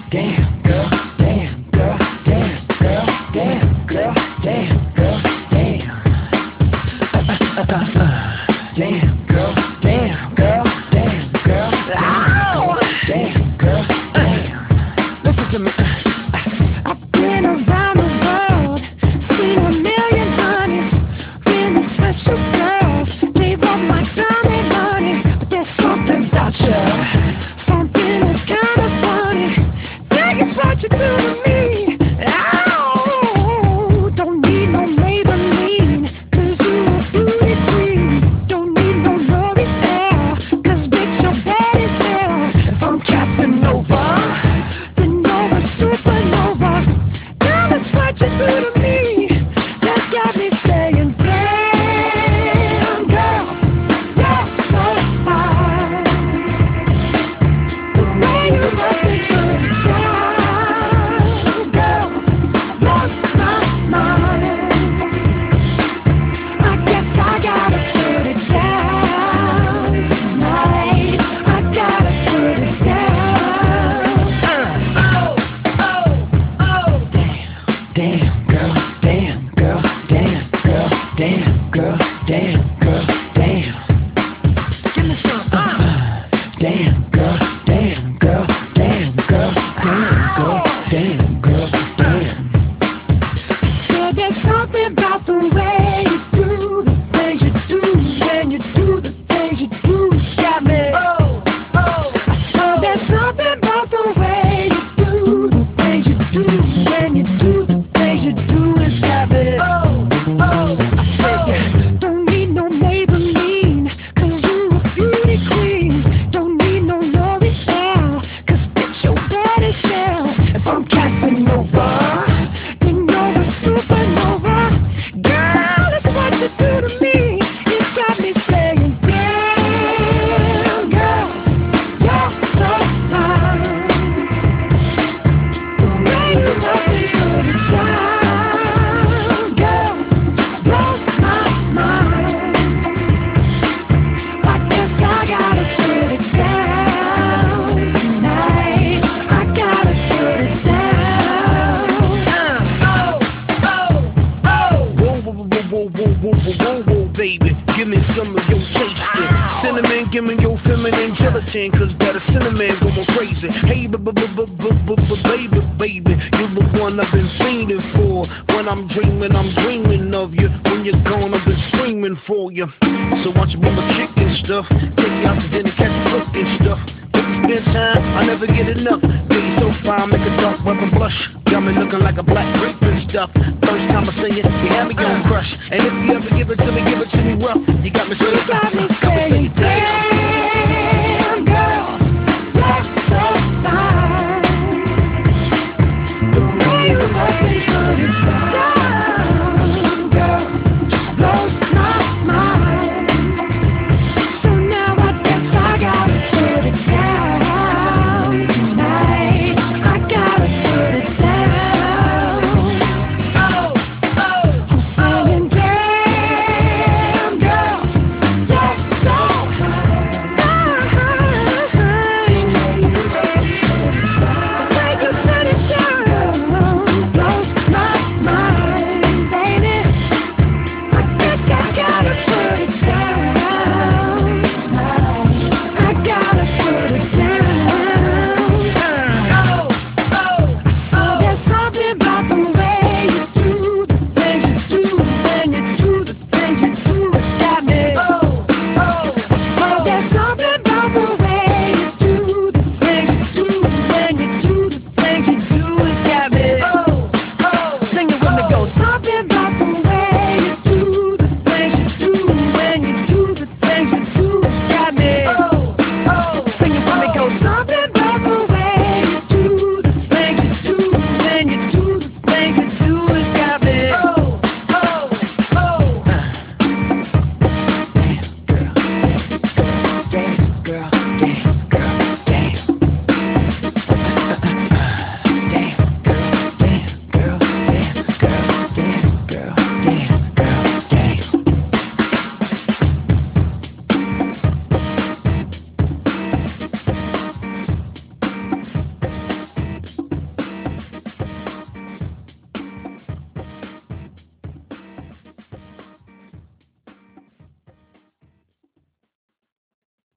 damn girl, damn girl, damn girl, damn girl, damn girl, damn. Damn girl, damn girl, damn girl, damn girl, damn. Listen to me. I've been around the world, seen a million honeys, really special girls. Gave up my time and money, but there's something about you, something that's kind of funny. Think it's what you do to me. Oh, don't need no Maybelline, 'cause you a beauty queen. Don't need no L'Oreal, 'cause bitch you're bad as hell. If I'm Casanova, then you're a supernova. Girl, it's what you do to me that's got me saying, damn girl, you're so fine. The way you look me to the time, girl, blows my mind. I guess I gotta put it down tonight. I gotta put it down. Damn girl, damn girl, damn girl, damn girl, damn girl, damn. Give me some. Damn girl, damn girl, damn girl, damn girl, damn girl, damn. Said there's something about the way you do the things you do when you do the things you do. Got me. I said there's something about the way you do the things you do when you do the things you do. It's got me. I said don't need no Maybelline, 'cause you a beauty queen. Don't need no L'Oreal, 'cause bitch you're bad as hell. If I'm Casanova, then you're a supernova. Girl, it's what you do to me. It's got me saying, damn girl, you're so fine. The way you look into the time, girl, blows my mind. I guess I gotta put it down tonight. I gotta put it down. Whoa, baby, give me some of your tasting. Cinnamon, give me your feminine gelatin, 'cause that cinnamon going crazy. Hey, baby, you're the one I've been fiending for. When I'm dreaming of you. When you're gone, I've been screaming for you. So why don't you be my chick and stuff? Take you out to dinner, catch a flick and stuff. If you spend time, I never get enough. Baby, so fine, make a dark brother blush. Got me looking like a black grape and stuff. First time I say it, you have me on crush. And if you ever give it to me rough. You got me saying,